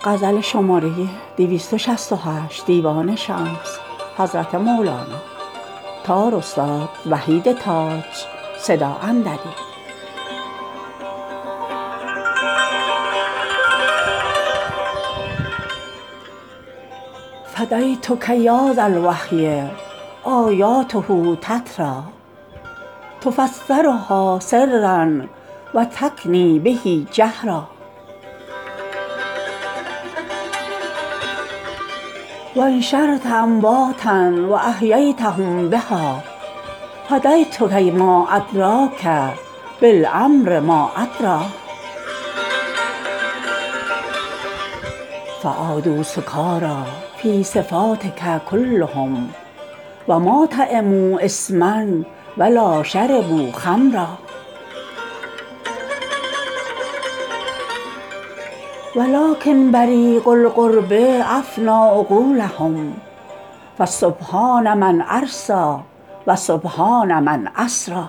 غزل شماره 268 دیوان شمس حضرت مولانا تار استاد وحید تاج صدا اندری. فدیتک یا ذا الوحی آیاته تتری تفسرها سرا و تکنی به جهرا و انشرت امواتا و احییتهم بها فدیتک ما ادراک بالامر ما ادری فعادوا سکاری فی صفاتک کلهم و ما طعموا اثما و لا شربوا خمرا ولکن بریق القرب افنی عقولهم فسبحان من ارسی و سبحان من اسری.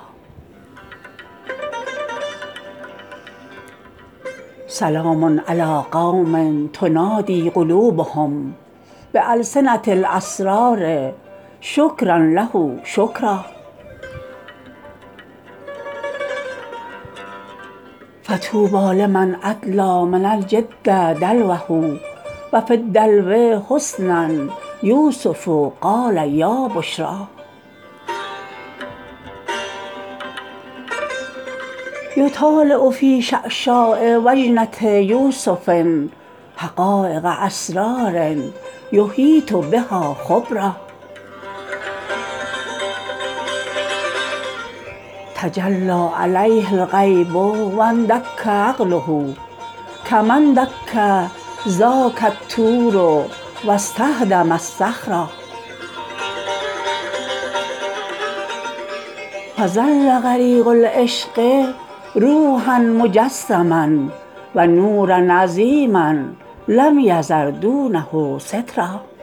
سلام علی قوم تنادی قلوبهم بالسنة الاسرار شکرا له شکرا. فطوبی لمن ادلی من الجد دلوه و فی الدلو حسنا یوسف قال یا بشری. یطالع فی شعشاع وجنة یوسف حقایق اسرار یحیط بها خبرا. تجلی علیه الغیب و اندک عقله کما اندک ذاک الطور و استهدم الصخرا. فظل غریق العشق روحا مجسما و نورا عظیما لم یذر دونه سترا.